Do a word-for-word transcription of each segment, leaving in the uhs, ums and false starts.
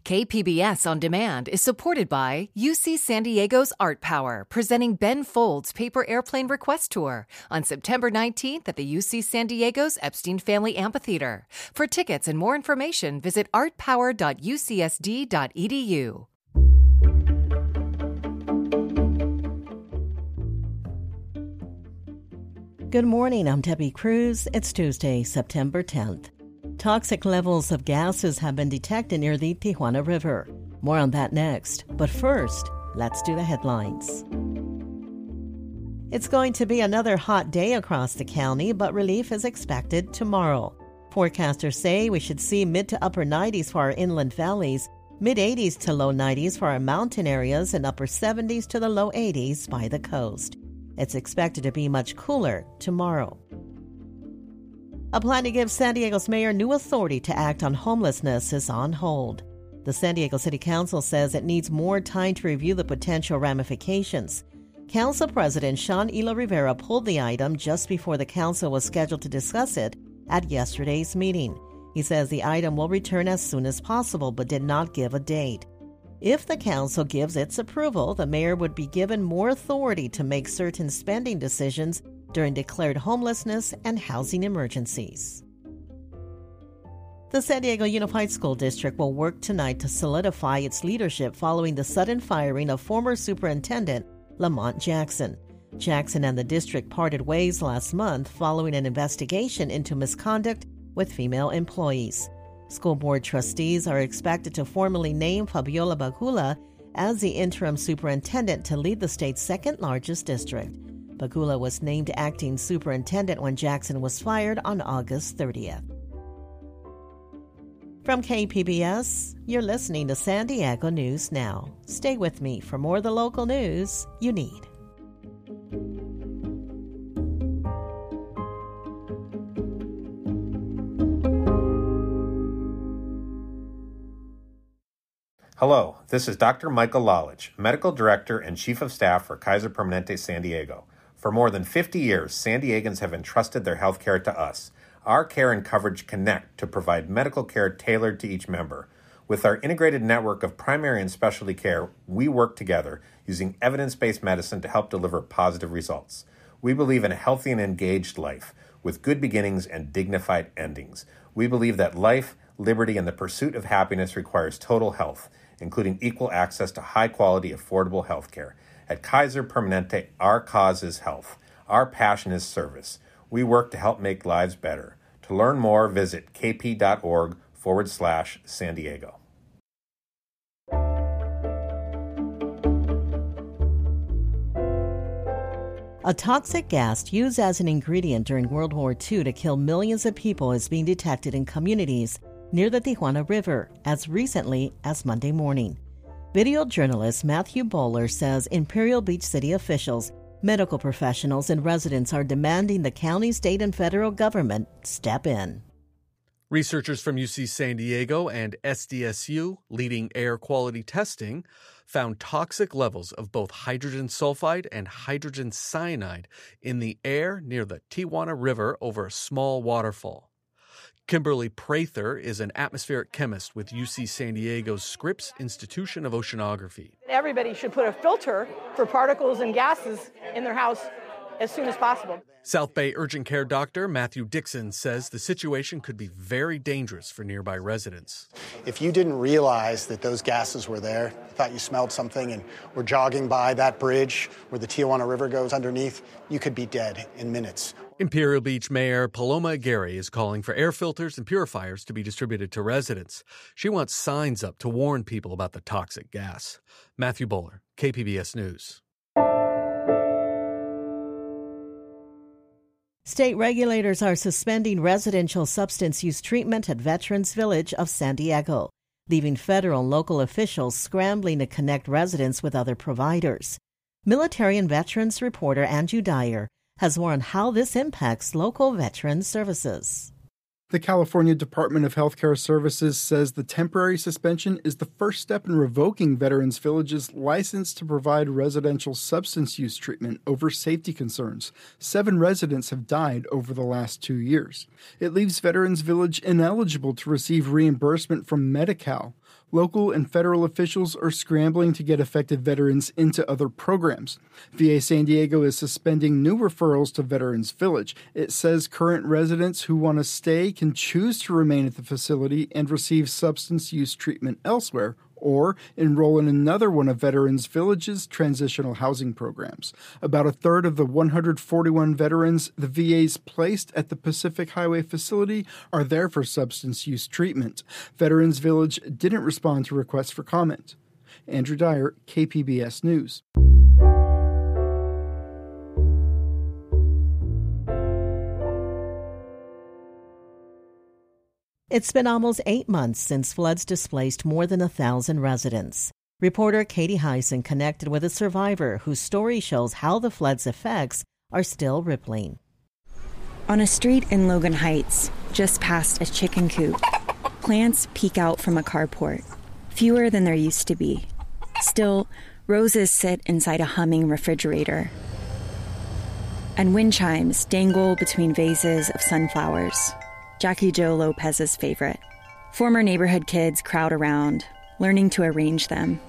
K P B S On Demand is supported by U C San Diego's Art Power, presenting Ben Folds' Paper Airplane Request Tour on September nineteenth at the U C San Diego's Epstein Family Amphitheater. For tickets and more information, visit art power dot u c s d dot e d u. Good morning, I'm Debbie Cruz. It's Tuesday, September tenth. Toxic levels of gases have been detected near the Tijuana River. More on that next. But first, let's do the headlines. It's going to be another hot day across the county, but relief is expected tomorrow. Forecasters say we should see mid to upper nineties for our inland valleys, mid eighties to low nineties for our mountain areas, and upper seventies to the low eighties by the coast. It's expected to be much cooler tomorrow. A plan to give San Diego's mayor new authority to act on homelessness is on hold. The San Diego City Council says it needs more time to review the potential ramifications. Council President Sean Elo Rivera pulled the item just before the council was scheduled to discuss it at yesterday's meeting. He says the item will return as soon as possible, but did not give a date. If the council gives its approval, the mayor would be given more authority to make certain spending decisions during declared homelessness and housing emergencies. The San Diego Unified School District will work tonight to solidify its leadership following the sudden firing of former Superintendent Lamont Jackson. Jackson and the district parted ways last month following an investigation into misconduct with female employees. School board trustees are expected to formally name Fabiola Bagula as the interim superintendent to lead the state's second-largest district. Bagula was named acting superintendent when Jackson was fired on August thirtieth. From K P B S, you're listening to San Diego News Now. Stay with me for more of the local news you need. Hello, this is Doctor Michael Lalich, Medical Director and Chief of Staff for Kaiser Permanente San Diego. For more than fifty years, San Diegans have entrusted their health care to us. Our care and coverage connect to provide medical care tailored to each member. With our integrated network of primary and specialty care, we work together using evidence-based medicine to help deliver positive results. We believe in a healthy and engaged life with good beginnings and dignified endings. We believe that life, liberty, and the pursuit of happiness requires total health, including equal access to high-quality, affordable health care. At Kaiser Permanente, our cause is health. Our passion is service. We work to help make lives better. To learn more, visit kp.org forward slash San Diego. A toxic gas used as an ingredient during World War Two to kill millions of people is being detected in communities near the Tijuana River as recently as Monday morning. Video journalist Matthew Bowler says Imperial Beach City officials, medical professionals, and residents are demanding the county, state, and federal government step in. Researchers from U C San Diego and S D S U, leading air quality testing, found toxic levels of both hydrogen sulfide and hydrogen cyanide in the air near the Tijuana River over a small waterfall. Kimberly Prather is an atmospheric chemist with U C San Diego's Scripps Institution of Oceanography. Everybody should put a filter for particles and gases in their house as soon as possible. South Bay urgent care doctor Matthew Dixon says the situation could be very dangerous for nearby residents. If you didn't realize that those gases were there, thought you smelled something and were jogging by that bridge where the Tijuana River goes underneath, you could be dead in minutes. Imperial Beach Mayor Paloma Aguirre is calling for air filters and purifiers to be distributed to residents. She wants signs up to warn people about the toxic gas. Matthew Bowler, K P B S News. State regulators are suspending residential substance use treatment at Veterans Village of San Diego, leaving federal and local officials scrambling to connect residents with other providers. Military and veterans reporter Andrew Dyer has more on how this impacts local veteran services. The California Department of Healthcare Services says the temporary suspension is the first step in revoking Veterans Village's license to provide residential substance use treatment over safety concerns. Seven residents have died over the last two years. It leaves Veterans Village ineligible to receive reimbursement from Medi-Cal. Local and federal officials are scrambling to get affected veterans into other programs. V A San Diego is suspending new referrals to Veterans Village. It says current residents who want to stay can choose to remain at the facility and receive substance use treatment elsewhere, or enroll in another one of Veterans Village's transitional housing programs. About a third of the one hundred forty-one veterans the V A's placed at the Pacific Highway facility are there for substance use treatment. Veterans Village didn't respond to requests for comment. Andrew Dyer, K P B S News. It's been almost eight months since floods displaced more than a thousand residents. Reporter Katie Heisen connected with a survivor whose story shows how the flood's effects are still rippling. On a street in Logan Heights, just past a chicken coop, plants peek out from a carport, fewer than there used to be. Still, roses sit inside a humming refrigerator, and wind chimes dangle between vases of sunflowers. Jackie Jo Lopez's favorite. Former neighborhood kids crowd around, learning to arrange them.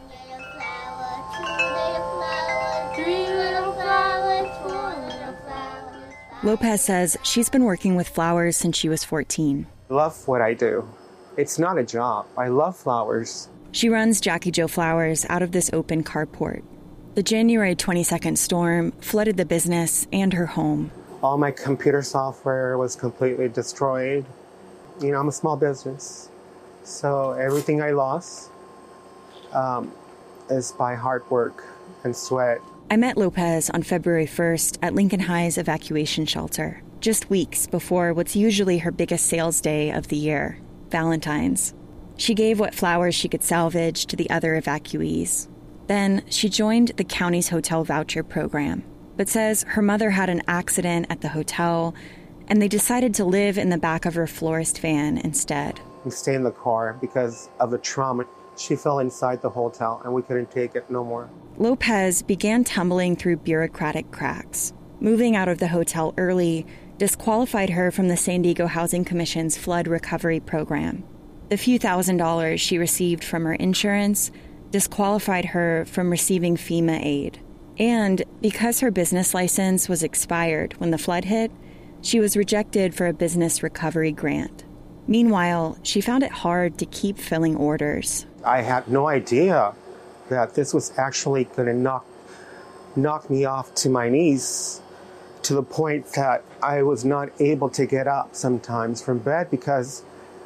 Lopez says she's been working with flowers since she was fourteen. I love what I do. It's not a job. I love flowers. She runs Jackie Jo Flowers out of this open carport. The January twenty-second storm flooded the business and her home. All my computer software was completely destroyed. You know, I'm a small business, so everything I lost um, is by hard work and sweat. I met Lopez on February first at Lincoln High's evacuation shelter, just weeks before what's usually her biggest sales day of the year, Valentine's. She gave what flowers she could salvage to the other evacuees. Then she joined the county's hotel voucher program, but says her mother had an accident at the hotel, and they decided to live in the back of her florist van instead. We stayed in the car because of the trauma. She fell inside the hotel, and we couldn't take it no more. Lopez began tumbling through bureaucratic cracks. Moving out of the hotel early disqualified her from the San Diego Housing Commission's flood recovery program. The few thousand dollars she received from her insurance disqualified her from receiving FEMA aid. And because her business license was expired when the flood hit, she was rejected for a business recovery grant. Meanwhile, she found it hard to keep filling orders. I had no idea that this was actually going to knock knock me off to my knees, to the point that I was not able to get up sometimes from bed because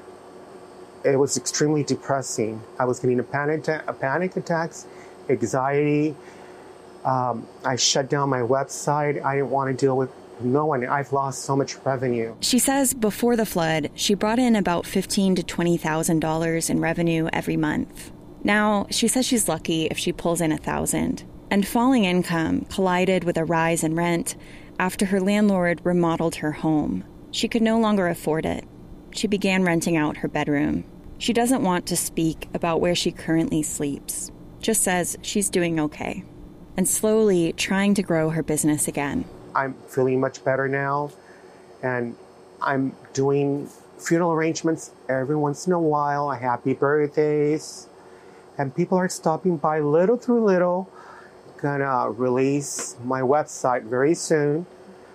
it was extremely depressing. I was getting a panic, a panic attacks, anxiety. Um, I shut down my website. I didn't want to deal with no one. I've lost so much revenue. She says before the flood, she brought in about fifteen thousand to twenty thousand dollars in revenue every month. Now, she says she's lucky if she pulls in one thousand dollars. And falling income collided with a rise in rent after her landlord remodeled her home. She could no longer afford it. She began renting out her bedroom. She doesn't want to speak about where she currently sleeps, just says she's doing okay, and slowly trying to grow her business again. I'm feeling much better now, and I'm doing funeral arrangements every once in a while, happy birthdays, and people are stopping by little through little. Gonna release my website very soon,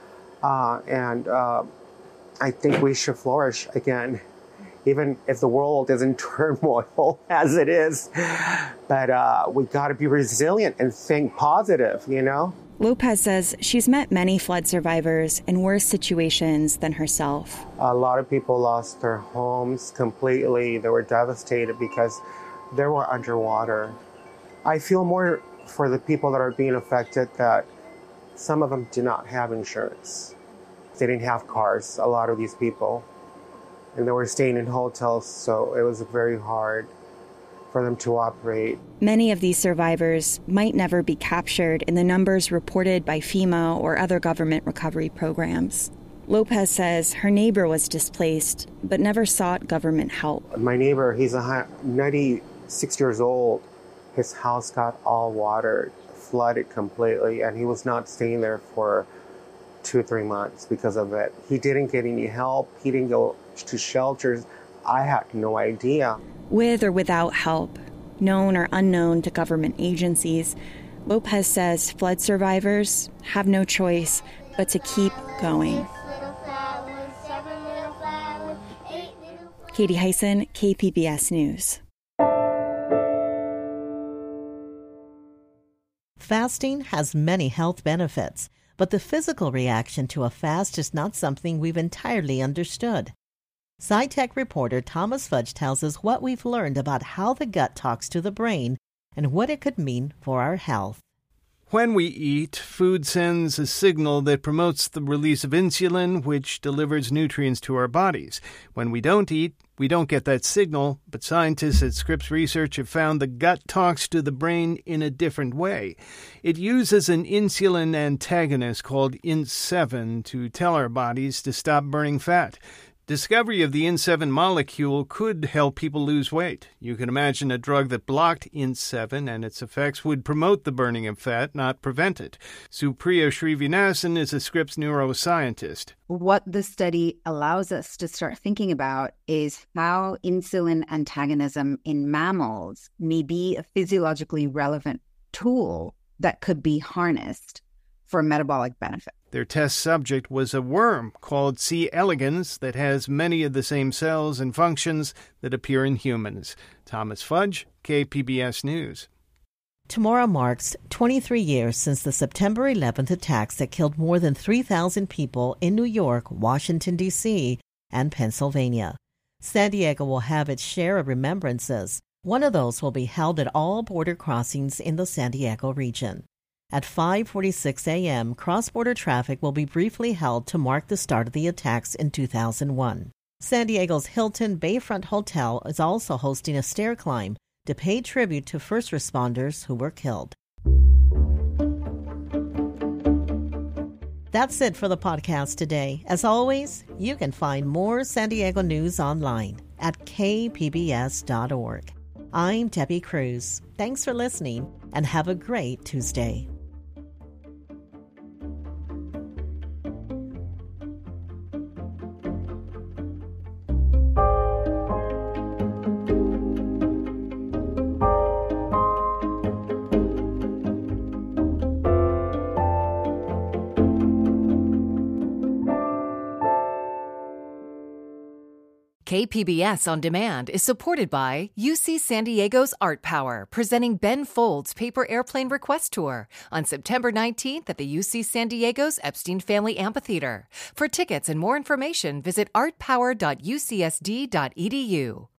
uh, and uh, I think we should flourish again, even if the world is in turmoil as it is. But uh, we got to be resilient and think positive, you know? Lopez says she's met many flood survivors in worse situations than herself. A lot of people lost their homes completely. They were devastated because they were underwater. I feel more for the people that are being affected that some of them do not have insurance. They didn't have cars, a lot of these people. And they were staying in hotels, so it was very hard for them to operate. Many of these survivors might never be captured in the numbers reported by FEMA or other government recovery programs. Lopez says her neighbor was displaced, but never sought government help. My neighbor, he's ninety-six years old. His house got all watered, flooded completely, and he was not staying there for two or three months because of it. He didn't get any help. He didn't go to shelters. I had no idea. With or without help, known or unknown to government agencies, Lopez says flood survivors have no choice but to keep going. Katie Hyson, K P B S News. Fasting has many health benefits, but the physical reaction to a fast is not something we've entirely understood. SciTech reporter Thomas Fudge tells us what we've learned about how the gut talks to the brain and what it could mean for our health. When we eat, food sends a signal that promotes the release of insulin, which delivers nutrients to our bodies. When we don't eat, we don't get that signal, but scientists at Scripps Research have found the gut talks to the brain in a different way. It uses an insulin antagonist called I N S seven to tell our bodies to stop burning fat. Discovery of the I N S seven molecule could help people lose weight. You can imagine a drug that blocked I N S seven and its effects would promote the burning of fat, not prevent it. Supriya Srivinasan is a Scripps neuroscientist. What the study allows us to start thinking about is how insulin antagonism in mammals may be a physiologically relevant tool that could be harnessed for metabolic benefit. Their test subject was a worm called C. elegans that has many of the same cells and functions that appear in humans. Thomas Fudge, K P B S News. Tomorrow marks twenty-three years since the September eleventh attacks that killed more than three thousand people in New York, Washington, D C, and Pennsylvania. San Diego will have its share of remembrances. One of those will be held at all border crossings in the San Diego region. At five forty-six a.m., cross-border traffic will be briefly held to mark the start of the attacks in two thousand one. San Diego's Hilton Bayfront Hotel is also hosting a stair climb to pay tribute to first responders who were killed. That's it for the podcast today. As always, you can find more San Diego news online at k p b s dot org. I'm Debbie Cruz. Thanks for listening and have a great Tuesday. K P B S On Demand is supported by U C San Diego's Art Power, presenting Ben Folds' Paper Airplane Request Tour on September nineteenth at the U C San Diego's Epstein Family Amphitheater. For tickets and more information, visit art power dot u c s d dot e d u.